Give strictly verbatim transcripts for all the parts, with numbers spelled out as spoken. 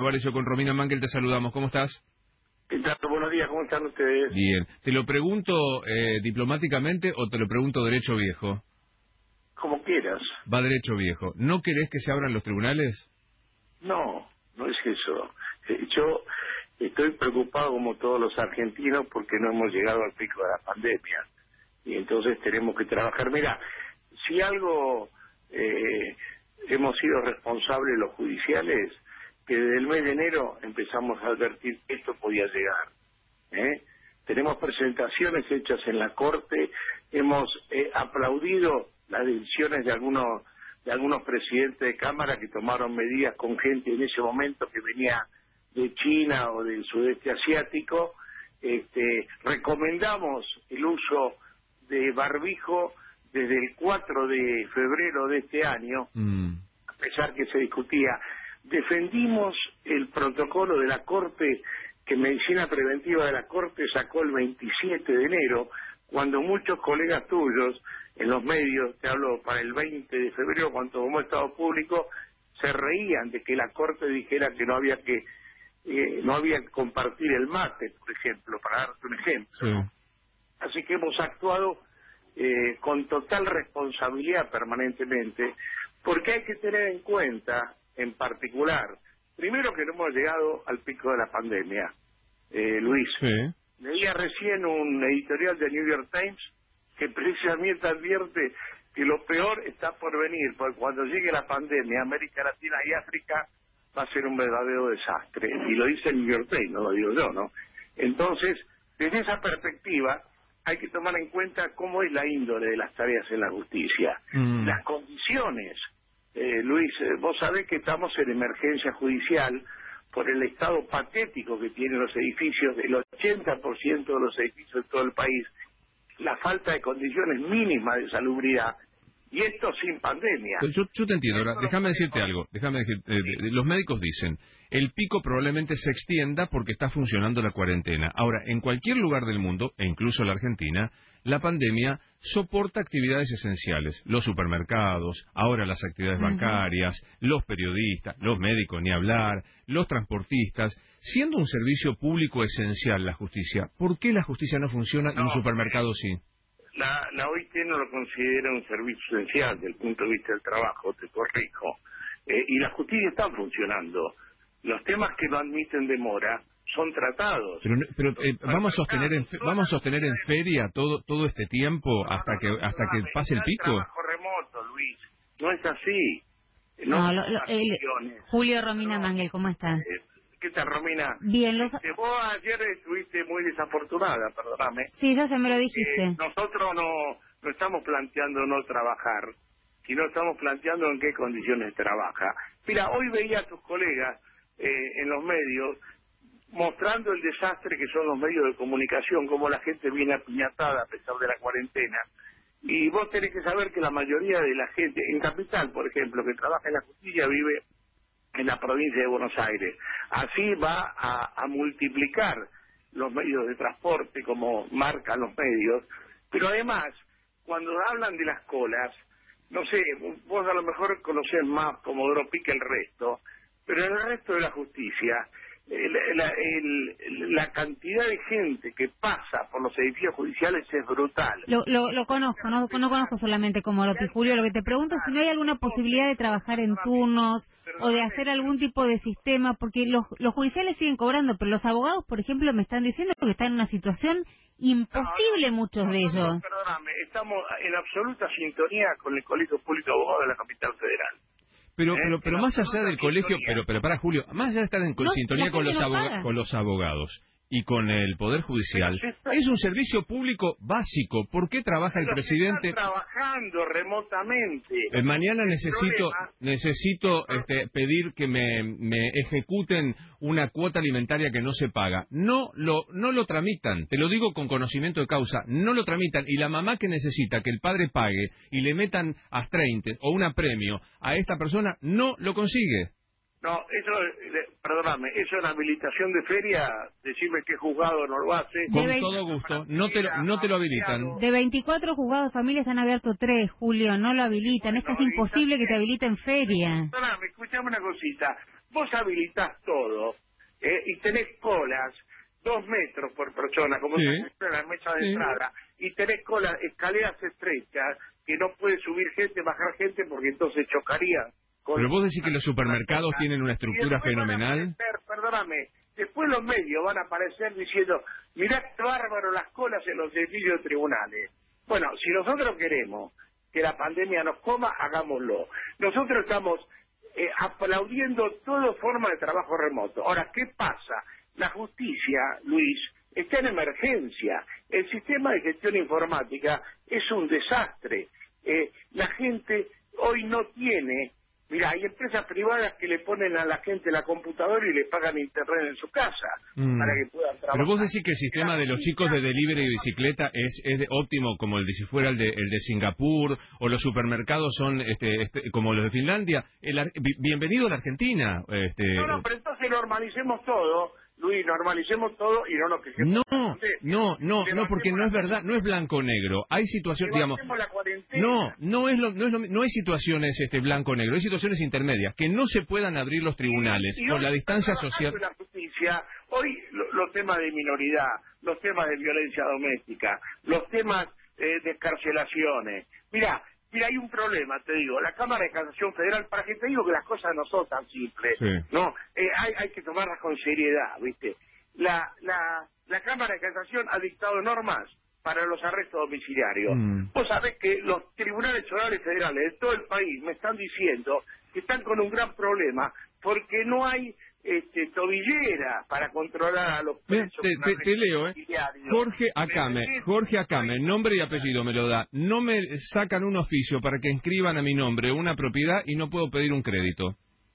Valerio, con Romina Mangel te saludamos. ¿Cómo estás? ¿Qué tal? Buenos días, ¿cómo están ustedes? Bien. ¿Te lo pregunto eh, diplomáticamente o te lo pregunto derecho viejo? Como quieras. Va derecho viejo. ¿No querés que se abran los tribunales? No, no es eso. Eh, Yo estoy preocupado como todos los argentinos porque no hemos llegado al pico de la pandemia. Y entonces tenemos que trabajar. Mira, si algo eh, hemos sido responsables los judiciales, que desde el mes de enero empezamos a advertir que esto podía llegar. ¿eh? Tenemos presentaciones hechas en la Corte, hemos eh, aplaudido las decisiones de algunos de algunos presidentes de Cámara que tomaron medidas con gente en ese momento que venía de China o del sudeste asiático. Este, recomendamos el uso de barbijo desde el cuatro de febrero de este año, mm. a pesar que se discutía. Defendimos el protocolo de la Corte, que Medicina Preventiva de la Corte sacó el veintisiete de enero, cuando muchos colegas tuyos en los medios, te hablo para el veinte de febrero, cuando tomó Estado Público, se reían de que la Corte dijera que no había que eh, no había que compartir el mate, por ejemplo, para darte un ejemplo. Sí. Así que hemos actuado eh, con total responsabilidad permanentemente, porque hay que tener en cuenta, en particular, primero que no hemos llegado al pico de la pandemia, eh, Luis. Sí. Leía recién un editorial de New York Times que precisamente advierte que lo peor está por venir, porque cuando llegue la pandemia, América Latina y África va a ser un verdadero desastre. Y lo dice el New York Times, no lo digo yo, ¿no? Entonces, desde esa perspectiva, hay que tomar en cuenta cómo es la índole de las tareas en la justicia. Mm. Las condiciones, eh, Luis, eh, vos sabés que estamos en emergencia judicial por el estado patético que tienen los edificios, el ochenta por ciento de los edificios de todo el país, la falta de condiciones mínimas de salubridad, y esto sin pandemia. Yo, yo te entiendo, ahora déjame decirte algo, déjame decirte, eh, los médicos dicen, el pico probablemente se extienda porque está funcionando la cuarentena. Ahora, en cualquier lugar del mundo, e incluso la Argentina, la pandemia soporta actividades esenciales, los supermercados, ahora las actividades uh-huh. bancarias, los periodistas, los médicos, ni hablar, los transportistas, siendo un servicio público esencial la justicia. ¿Por qué la justicia no funciona no, y un supermercado sí? La, la O I T no lo considera un servicio esencial desde el punto de vista del trabajo, te corrijo. Eh, y la justicia está funcionando. Los temas que no admiten demora son tratados. Pero, pero eh, vamos a sostener en vamos a sostener en feria todo todo este tiempo hasta que hasta que pase el pico. Trabajo remoto, Luis. No es así. No, no lo, lo, el, Julio Romina no, Mangel, ¿cómo estás? Eh, ¿Qué tal, Romina? Bien, los... este, vos ayer estuviste muy desafortunada, perdóname. Sí, ya se me lo dijiste. Eh, nosotros no, no estamos planteando no trabajar, sino estamos planteando en qué condiciones trabaja. Mira, hoy veía a tus colegas eh, en los medios mostrando el desastre que son los medios de comunicación, cómo la gente viene apiñatada a pesar de la cuarentena. Y vos tenés que saber que la mayoría de la gente, en Capital, por ejemplo, que trabaja en la justicia, vive en la provincia de Buenos Aires. Así va a, a multiplicar los medios de transporte, como marcan los medios. Pero además, cuando hablan de las colas, no sé, vos a lo mejor conocés más Comodoro Pi que el resto, pero en el resto de la justicia, el, la, el, la cantidad de gente que pasa por los edificios judiciales es brutal. Lo, lo, lo conozco, no, no conozco solamente Comodoro Pi, Julio. Lo que te pregunto es si no hay alguna posibilidad de trabajar en turnos o de hacer algún tipo de sistema, porque los, los judiciales siguen cobrando, pero los abogados, por ejemplo, me están diciendo que están en una situación imposible, no, no, muchos no, de no, ellos. No, perdóname, estamos en absoluta sintonía con el Colegio Público de Abogados de la Capital Federal. Pero, pero, pero más allá del colegio, pero, pero para Julio, más allá de estar en no, sintonía con los, aboga con los abogados y con el Poder Judicial, es un servicio público básico. ¿Por qué trabaja el presidente? Están trabajando remotamente. Eh, mañana necesito necesito este, pedir que me, me ejecuten una cuota alimentaria que no se paga. No lo no lo tramitan, te lo digo con conocimiento de causa, no lo tramitan. Y la mamá que necesita que el padre pague y le metan a treinta o un premio a esta persona, no lo consigue. No, eso, perdóname, eso en habilitación de feria, decirme qué juzgado no lo hace. Con todo gusto, no te, lo, no te lo habilitan. De veinticuatro juzgados de familia están abiertos tres, Julio, no lo habilitan. Es casi imposible que te habiliten feria. Perdóname, escuchame una cosita. vos habilitás todo eh, y tenés colas, dos metros por persona, como sí. se en la mesa de sí. entrada, y tenés colas, escaleras estrechas, que no puede subir gente, bajar gente, porque entonces chocarían. Con Pero vos decís que los supermercados tienen una estructura fenomenal. Aparecer, perdóname, después los medios van a aparecer diciendo, mirá qué bárbaro las colas en los edificios de tribunales. Bueno, si nosotros queremos que la pandemia nos coma, hagámoslo. Nosotros estamos eh, aplaudiendo toda forma de trabajo remoto. Ahora, ¿qué pasa? La justicia, Luis, está en emergencia. El sistema de gestión informática es un desastre. Eh, la gente hoy no tiene... Mira, hay empresas privadas que le ponen a la gente la computadora y le pagan internet en su casa mm. para que puedan trabajar. Pero vos decís que el sistema de los chicos de delivery y bicicleta es, es de óptimo, como el de si fuera el de, el de Singapur, o los supermercados son este, este, como los de Finlandia. El, bienvenido a la Argentina. Este... No, no, pero entonces normalicemos todo, Luis, normalicemos todo y no nos quejemos. No, no, no, no, porque no es verdad, no es blanco-negro. Hay situaciones, digamos... No, no es lo, no es lo, no hay situaciones este blanco-negro, hay situaciones intermedias, que no se puedan abrir los tribunales y, y por hoy, la distancia social. La justicia, hoy lo, los temas de minoridad, los temas de violencia doméstica, los temas eh, de escarcelaciones. Mira, mira, hay un problema, te digo, la Cámara de Casación Federal, para que te digo que las cosas no son tan simples, sí. no, eh, hay, hay que tomarlas con seriedad, ¿viste? La, la, la Cámara de Casación ha dictado normas para los arrestos domiciliarios. Mm. Vos sabés que los tribunales orales federales de todo el país me están diciendo que están con un gran problema porque no hay este, tobillera para controlar a los presos. Te, te, te leo, ¿eh? Jorge Acame, Jorge Acame, nombre y apellido me lo da. No me sacan un oficio para que inscriban a mi nombre una propiedad y no puedo pedir un crédito.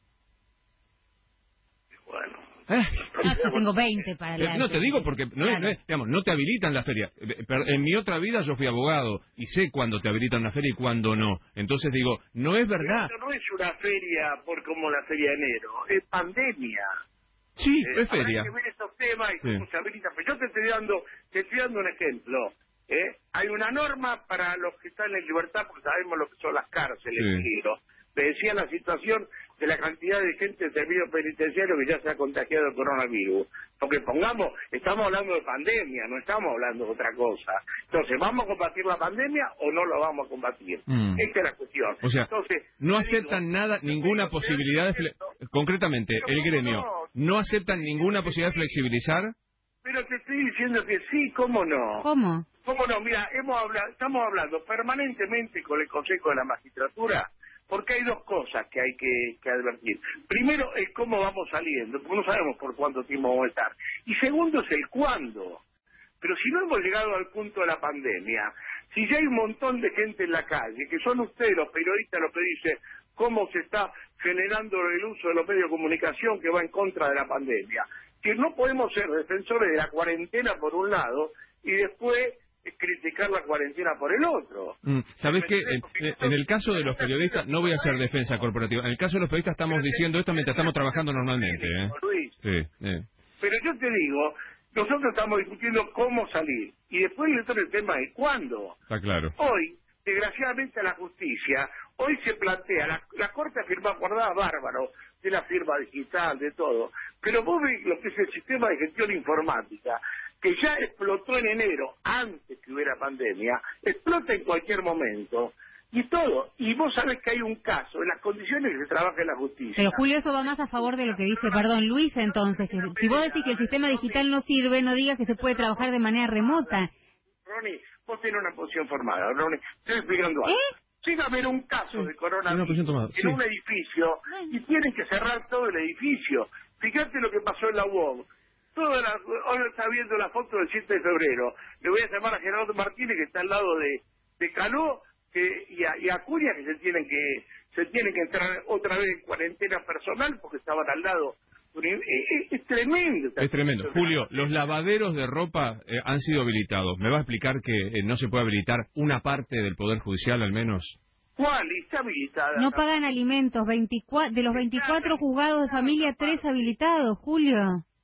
Bueno. ¿Eh? No, tengo veinte para leer. No te digo porque no, claro. es, no, es, digamos, no te habilitan la feria. En mi otra vida yo fui abogado y sé cuándo te habilitan la feria y cuándo no. Entonces digo, no es verdad. Pero no es una feria por como la feria de enero, es pandemia. Sí, eh, es feria. Hay que ver estos temas y sí. cómo se habilita. Pero yo te estoy dando, te estoy dando un ejemplo. ¿eh? Hay una norma para los que están en libertad porque sabemos lo que son las cárceles. Sí. Te decía la situación de la cantidad de gente en servicio penitenciario que ya se ha contagiado del coronavirus. Porque pongamos, estamos hablando de pandemia, no estamos hablando de otra cosa. Entonces, ¿vamos a combatir la pandemia o no lo vamos a combatir? Mm. Esta es la cuestión. O sea, Entonces, no aceptan digo, nada, ninguna posibilidad de... Fle concretamente, el gremio, no, ¿no aceptan ninguna posibilidad de flexibilizar? Pero te estoy diciendo que sí, ¿cómo no? ¿Cómo? ¿Cómo no? Mira, hemos hablado, estamos hablando permanentemente con el Consejo de la Magistratura. Porque hay dos cosas que hay que, que advertir. Primero es cómo vamos saliendo, porque no sabemos por cuánto tiempo vamos a estar. Y segundo es el cuándo. Pero si no hemos llegado al punto de la pandemia, si ya hay un montón de gente en la calle, que son ustedes los periodistas los que dicen cómo se está generando el uso de los medios de comunicación que va en contra de la pandemia, que no podemos ser defensores de la cuarentena por un lado y después es criticar la cuarentena por el otro. Mm, ¿Sabés qué? En, en el caso de los periodistas, no voy a hacer defensa corporativa, en el caso de los periodistas estamos diciendo esto mientras estamos trabajando normalmente. ¿eh? Sí, eh. Pero yo te digo, nosotros estamos discutiendo cómo salir, y después el otro tema es cuándo. Está claro. Hoy, desgraciadamente, la justicia, hoy se plantea, la, la Corte ha firmado acordadas bárbaro, de la firma digital, de todo, pero vos ves lo que es el sistema de gestión informática, que ya explotó en enero, antes que hubiera pandemia, explota en cualquier momento, y todo. Y vos sabés que hay un caso, en las condiciones que se trabaja en la justicia. Pero Julio, eso va más a favor de lo que dice, perdón, Luis, entonces, que si vos decís que el sistema digital no sirve, no digas que se puede trabajar de manera remota. Ronnie, vos tenés una posición formada, Ronnie, estoy explicando algo. ¿Eh? Llega a haber un caso de coronavirus en sí. un edificio, y tienen que cerrar todo el edificio. Fíjate lo que pasó en la U O B. Toda la, ahora está viendo la foto del siete de febrero. Le voy a llamar a Gerardo Martínez, que está al lado de, de Caló, que, y, a, y a Curia, que se tienen que se tienen que entrar otra vez en cuarentena personal porque estaban al lado. Es, es, es tremendo. Es tremendo. Julio, los lavaderos de ropa eh, han sido habilitados. ¿Me va a explicar que eh, no se puede habilitar una parte del Poder Judicial al menos? ¿Cuál? Está habilitada. No pagan alimentos. veinticuatro, de los veinticuatro juzgados de familia, tres habilitados, Julio.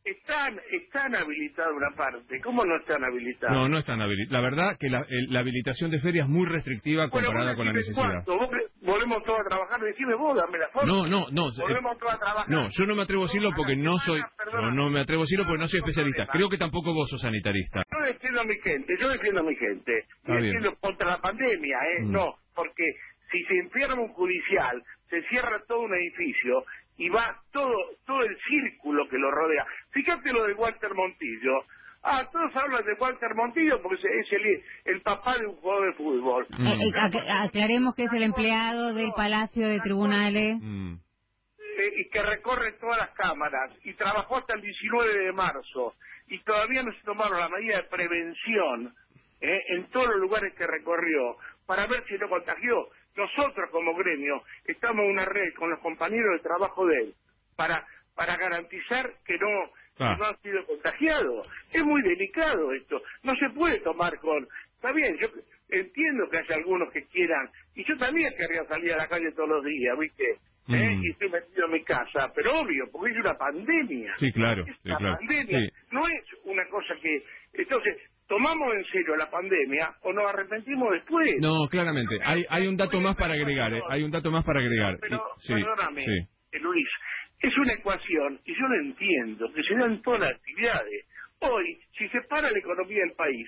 Están, están habilitadas una parte. ¿Cómo no están habilitadas? No, no están habilitadas. La verdad que la, el, la habilitación de feria es muy restrictiva comparada bueno, con la necesidad. ¿Cuánto? ¿Vos volvemos todos a trabajar? Decime vos, dame la foto. No, no, no. Volvemos todos a trabajar. No, yo no me atrevo a decirlo porque no soy... Yo no me atrevo a decirlo porque no soy especialista. Creo que tampoco vos sos sanitarista. Yo defiendo a mi gente, yo defiendo a mi gente. Está Y bien. defiendo contra la pandemia, ¿eh? Mm. No, porque si se enferma un judicial, se cierra todo un edificio y va todo todo el círculo que lo rodea. Fíjate lo de Walter Montillo. Ah, todos hablan de Walter Montillo porque es el, el papá de un jugador de fútbol. Mm. Eh, eh, ac- aclaremos que es el empleado del Palacio de Tribunales. Mm. Eh, y que recorre todas las cámaras y trabajó hasta el diecinueve de marzo y todavía no se tomaron la medida de prevención eh, en todos los lugares que recorrió para ver si no contagió. Nosotros como gremio estamos en una red con los compañeros de trabajo de él para para garantizar que no, Ah. que no han sido contagiados. Es muy delicado esto, no se puede tomar con... Está bien, yo entiendo que hay algunos que quieran, y yo también querría salir a la calle todos los días, ¿viste? ¿Eh? Mm. Y estoy metido en mi casa, pero obvio, porque es una pandemia. Sí, claro. Es Sí, una claro. pandemia, Sí. no es una cosa que... Entonces, ¿tomamos en serio la pandemia o nos arrepentimos después? No, claramente. Hay hay un dato más para agregar. ¿eh? Hay un dato más para agregar. Pero, Y- sí, perdóname, sí. eh, Luis, es una ecuación, y yo lo entiendo, que se dan todas las actividades. Hoy, si se para la economía del país,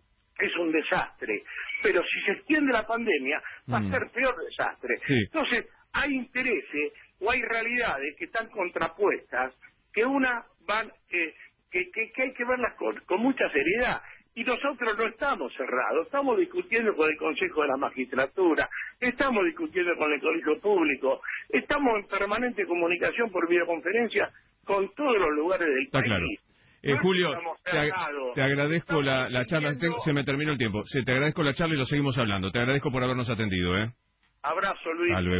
es un desastre, pero si se extiende la pandemia, va Mm. a ser peor desastre. Sí. Entonces, hay intereses o hay realidades que están contrapuestas, que una van, eh, que, que, que hay que verlas con, con mucha seriedad. Y nosotros no estamos cerrados, estamos discutiendo con el Consejo de la Magistratura, estamos discutiendo con el Colegio Público, estamos en permanente comunicación por videoconferencia con todos los lugares del Está país. claro. Eh, No Julio, estamos te, ag- cerrados. te agradezco la, la charla. Estamos Te- se me terminó el tiempo. Se te agradezco la charla y lo seguimos hablando. Te agradezco por habernos atendido, ¿eh? Abrazo, Luis. Hasta luego.